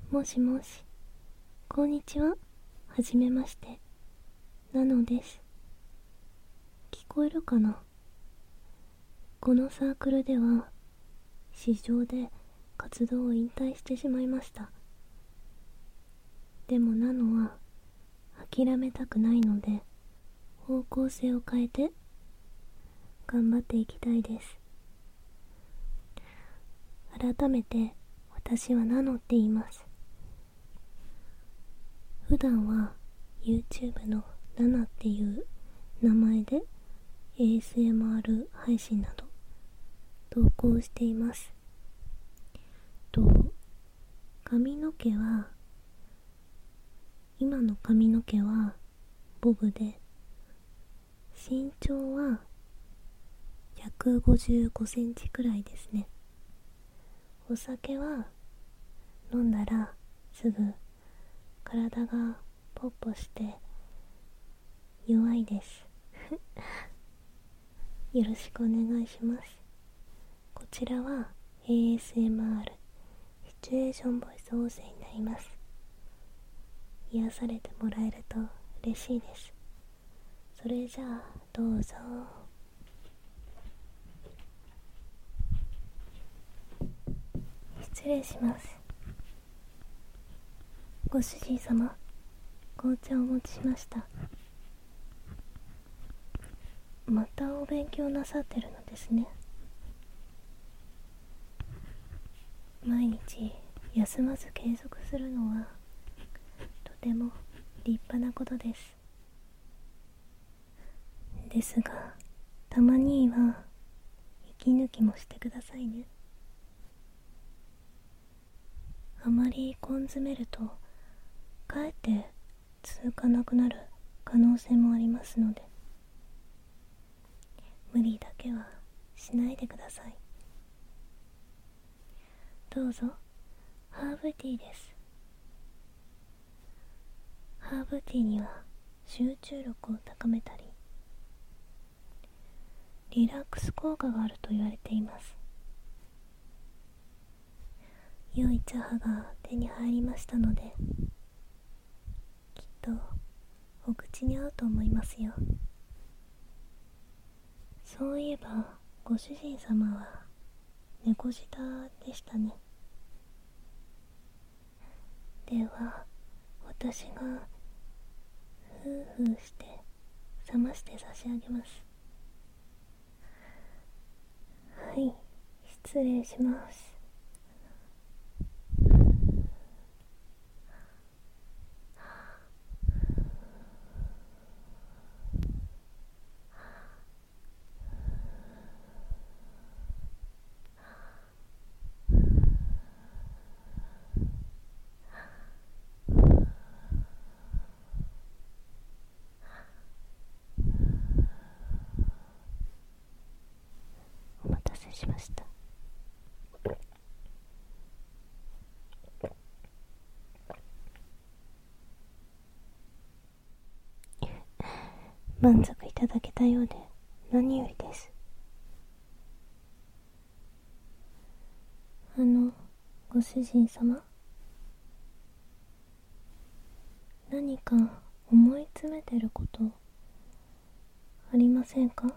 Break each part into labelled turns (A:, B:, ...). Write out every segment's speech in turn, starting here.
A: もしもし、こんにちは。はじめまして、ナノです。聞こえるかな？このサークルでは、市場で活動を引退してしまいました。でもナノは諦めたくないので、方向性を変えて頑張っていきたいです。改めて私はナノって言います。普段は YouTube のナナっていう名前で ASMR 配信など投稿しています。髪の毛は、今の髪の毛はボブで、身長は155センチくらいですね。お酒は飲んだらすぐ体がポッポして弱いですよろしくお願いします。こちらは ASMR シチュエーションボイス音声になります。癒されてもらえると嬉しいです。それじゃあどうぞ。失礼します。ご主人様、紅茶をお持ちしました。またお勉強なさってるのですね。毎日休まず継続するのはとても立派なことです。ですが、たまには息抜きもしてくださいね。あまり根詰めるとかえって続かなくなる可能性もありますので、無理だけはしないでください。どうぞ。ハーブティーです。ハーブティーには集中力を高めたりリラックス効果があると言われています。良い茶葉が手に入りましたので、きっとお口に合うと思いますよ。そういえばご主人様は猫舌でしたね。では私がフーフーして冷まして差し上げます。はい、失礼します。お待たせしました。満足いただけたようで何よりです。ご主人様、何か思い詰めてることありませんか？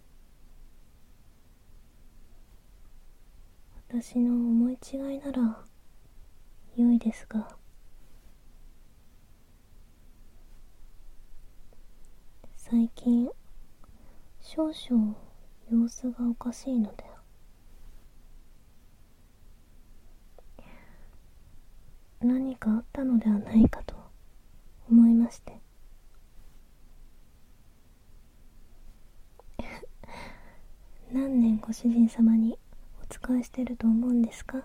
A: 私の思い違いなら良いですが、最近少々様子がおかしいので、何かあったのではないかと思いまして。何年ご主人様にお仕えしてると思うんですか？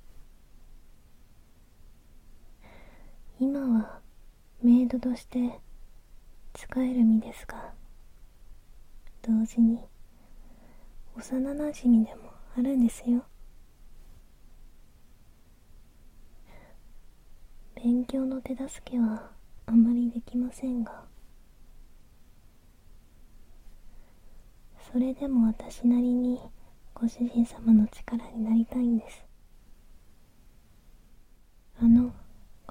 A: 今はメイドとして使える身ですが、同時に幼なじみでもあるんですよ。勉強の手助けはあまりできませんが、それでも私なりにご主人様の力になりたいんです。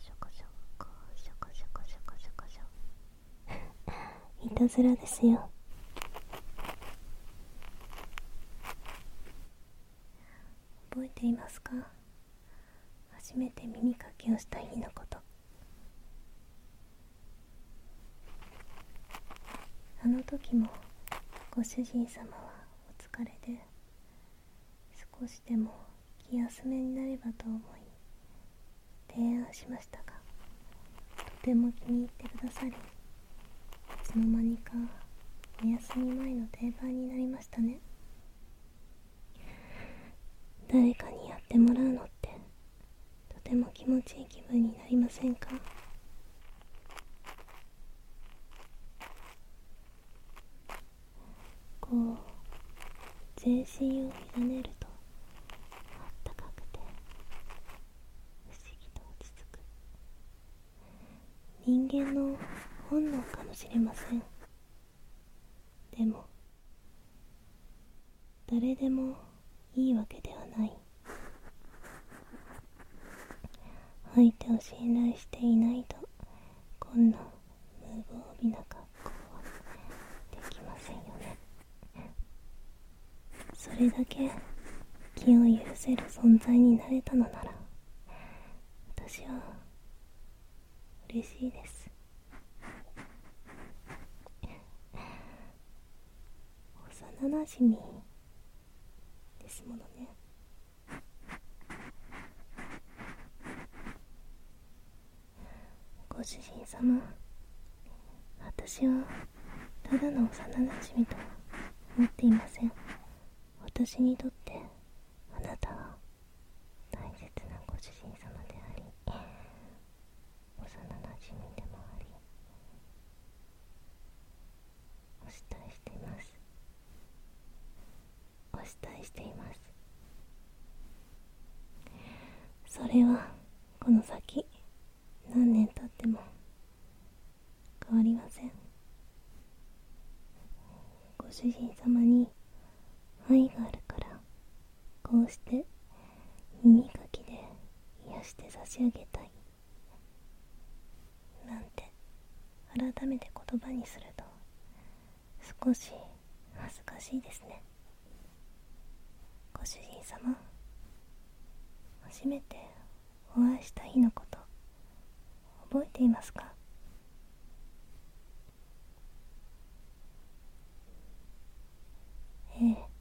A: シャカシャカシャカシャカシャカシャカシャ。いたずらですよ。覚えていますか？初めて耳かきをした日のこと。あの時もご主人様はお疲れで、少しでも気休めになればと思い提案しましたが、とても気に入ってくださり、いつの間にかお休み前の定番になりましたね。誰かにやってもらうのってとても気持ちいい気分になりませんか？こう全身を委ねるとあったかくて不思議と落ち着く。人間の本能かもしれません。でも誰でもいいわけではない。相手を信頼していないとこんな無防備な格好はできませんよね。それだけ気を許せる存在になれたのなら、私は嬉しいです。幼なじみですものね。ご主人様、私はただの幼なじみとは思っていません。私にとってあなたは大切なご主人様であり、幼なじみでもあり、お慕いしています。お慕いしています。それはこの先何年経っても変わりません。ご主人様に愛があるから、こうして耳かきで癒して差し上げたいなんて改めて言葉にすると少し恥ずかしいですね。ご主人様、初めてお会いした日のこと覚えていますか？ええ、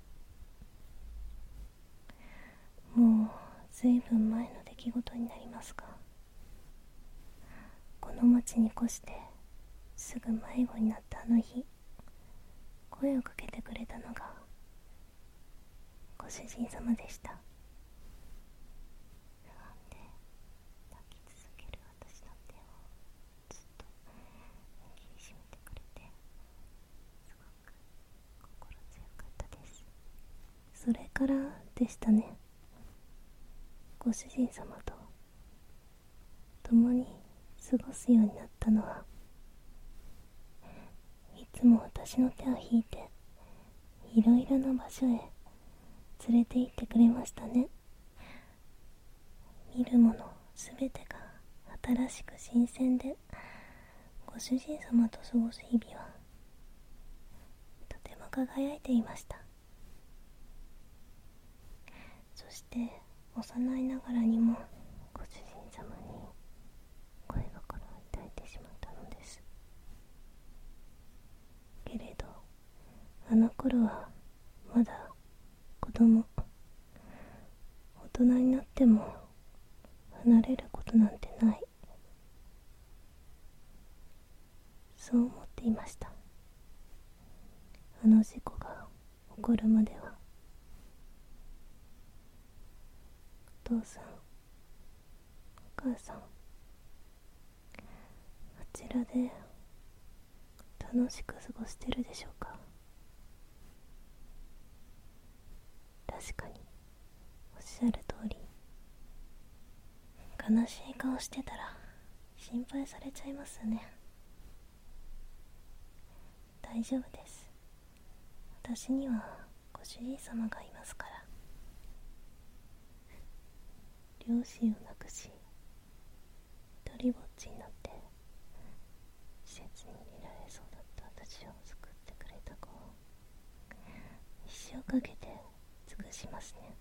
A: もうずいぶん前の出来事になりますが、この町に越してすぐ迷子になったあの日、声をかけてくれたのがご主人様でした。不安で抱き続ける私の手をずっと握りしめてくれて、 からでしたね。ご主人様と共に過ごすようになったのは、いつも私の手を引いていろいろな場所へ連れて行ってくれましたね。見るものすべてが新しく新鮮で、ご主人様と過ごす日々はとても輝いていました。そして幼いながらにもご主人様に恋心を抱いてしまったのです。けれどあの頃はまだ子供、大人になっても離れることなんてない、そう思っていました。あの事故が起こるまでは。お父さん、お母さん、あちらで楽しく過ごしてるでしょうか。確かにおっしゃる通り、悲しい顔してたら心配されちゃいますね。大丈夫です。私にはご主人様がいますから。両親を亡くし、一人ぼっちになって施設に入れられそうだった私を救ってくれた子を一生かけて尽くしますね。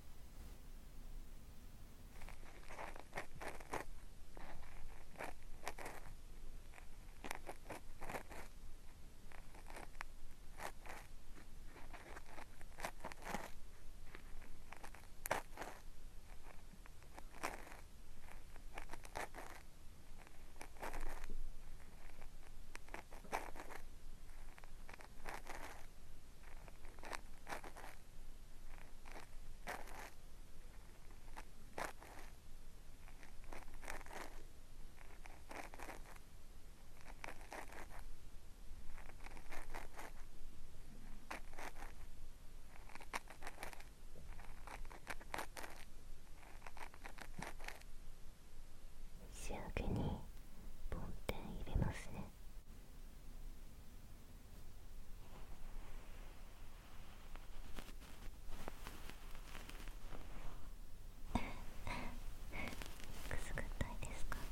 A: 仕上げに梵天入れますね。くすぐったいですか。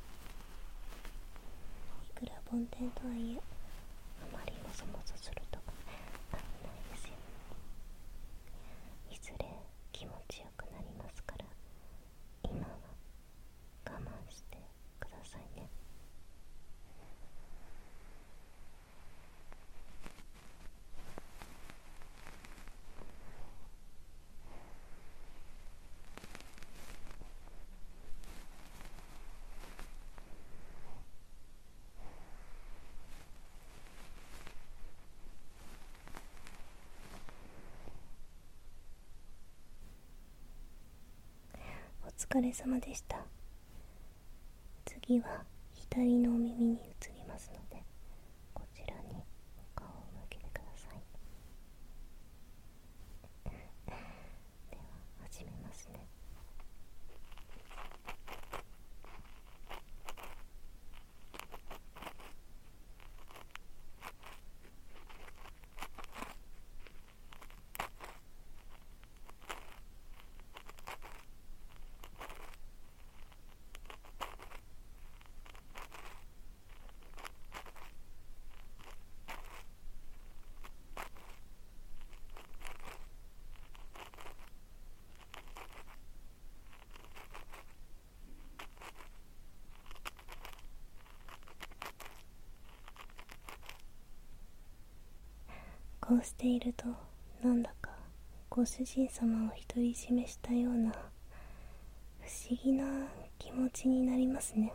A: いくら梵天とはいえ、あまりもそもそすると危ないですよ。いずれ気持ちよくなりますから、今は我慢してくださいね。お疲れ様でした。次は左のお耳に移りますので、こちらにお顔を向けてください。では始めますね。こうしていると、なんだかご主人様を独り占めしたような不思議な気持ちになりますね。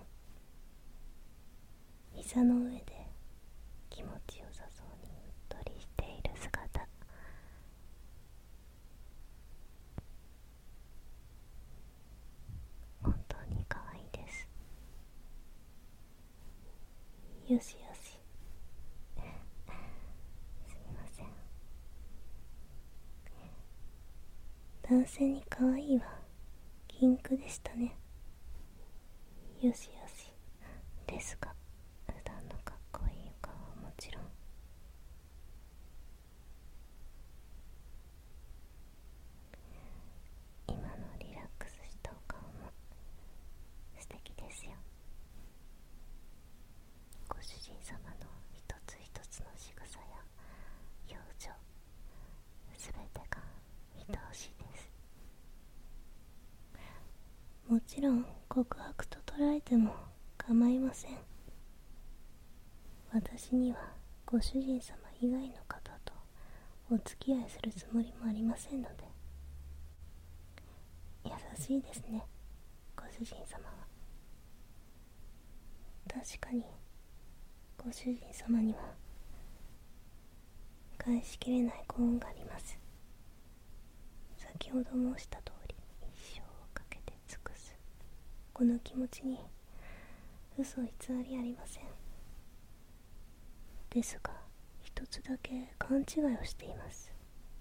A: 膝の上で気持ちよさそうにうっとりしている姿、本当に可愛いです。よしよし、すみません。 男性に可愛いは禁句でしたね。よしよし。ですが、普段のかっこいいお顔はもちろん、今のリラックスしたお顔も素敵ですよ。ご主人様の一つ一つの仕草や表情、すべてが愛おしいです。もちろん告白と捉えても構いません。私にはご主人様以外の方とお付き合いするつもりもありませんので。優しいですね、ご主人様は。確かにご主人様には返しきれない幸運があります。先ほど申した通り、一生をかけて尽くすこの気持ちに嘘偽りありません。ですが、一つだけ勘違いをしています。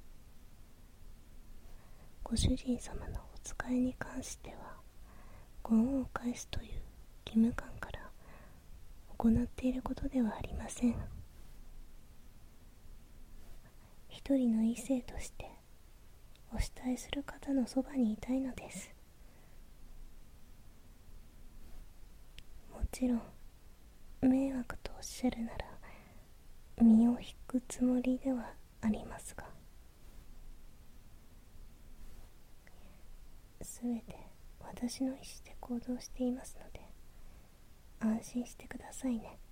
A: ご主人様のお使いに関しては、ご恩を返すという義務感から行っていることではありません。一人の異性としてお慕いする方のそばにいたいのです。もちろん迷惑とおっしゃるなら身を引くつもりではありますが、すべて私の意思で行動していますので安心してくださいね。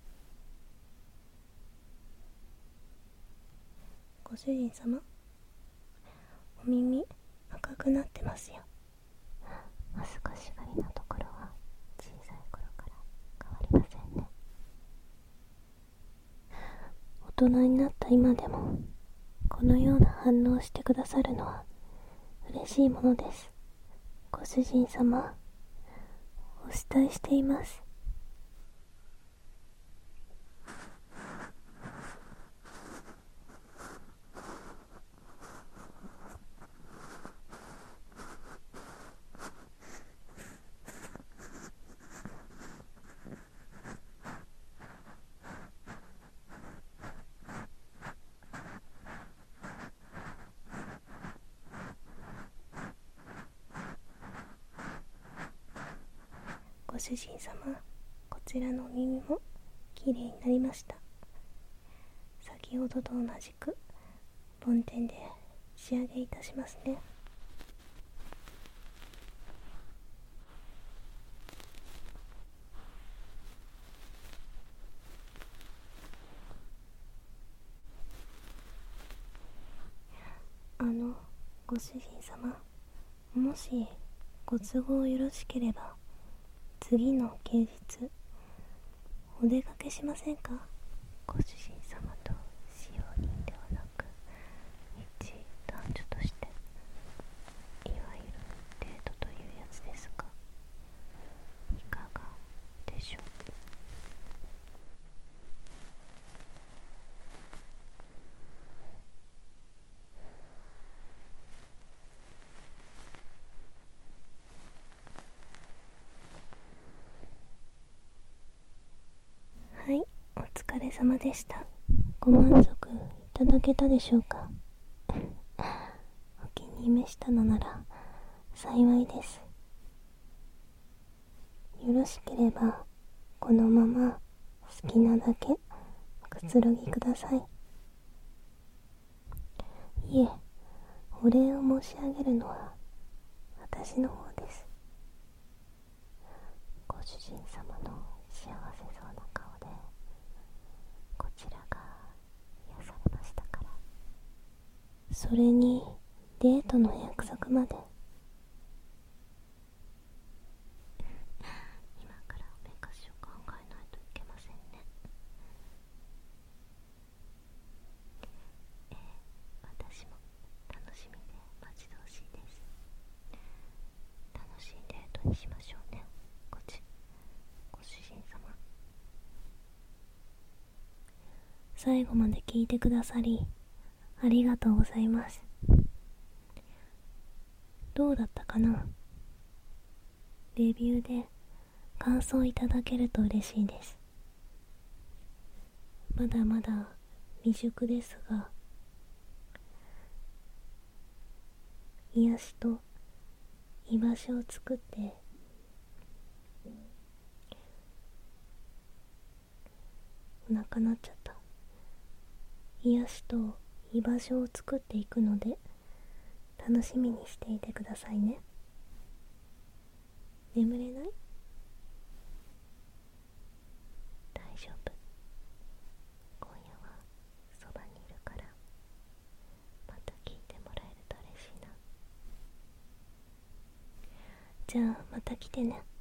A: ご主人様、お耳赤くなってますよ。恥ずかしがりなところは小さい頃から変わりませんね。大人になった今でもこのような反応をしてくださるのは嬉しいものです。ご主人様、お慕いしています。ご主人様、こちらのお耳もきれいになりました。先ほどと同じく梵天で仕上げいたしますね。ご主人様、もしご都合よろしければ次の休日お出かけしませんか？ご主人様と使用人ではなく一男女として、いわゆるデートというやつですが、いかがでしょう？はい、お疲れ様でした。ご満足いただけたでしょうか？お気に召したのなら幸いです。よろしければこのまま好きなだけくつろぎください。いえ、お礼を申し上げるのは私の方です。ご主人様の幸せそうな顔でこちらが癒されましたから。それにデートの約束まで。今からおめかしを考えないといけませんね。私も楽しみで待ち遠しいです。楽しいデートにしましょうね、ご主人様。最後まで聞いてくださりありがとうございます。 どうだったかな。レビューで感想いただけると嬉しいです。まだまだ未熟ですが、癒しと居場所を作って、お腹鳴っちゃった。癒しと居場所を作っていくので、楽しみにしていてくださいね。眠れない？大丈夫。今夜はそばにいるから、また聞いてもらえると嬉しいな。じゃあまた来てね。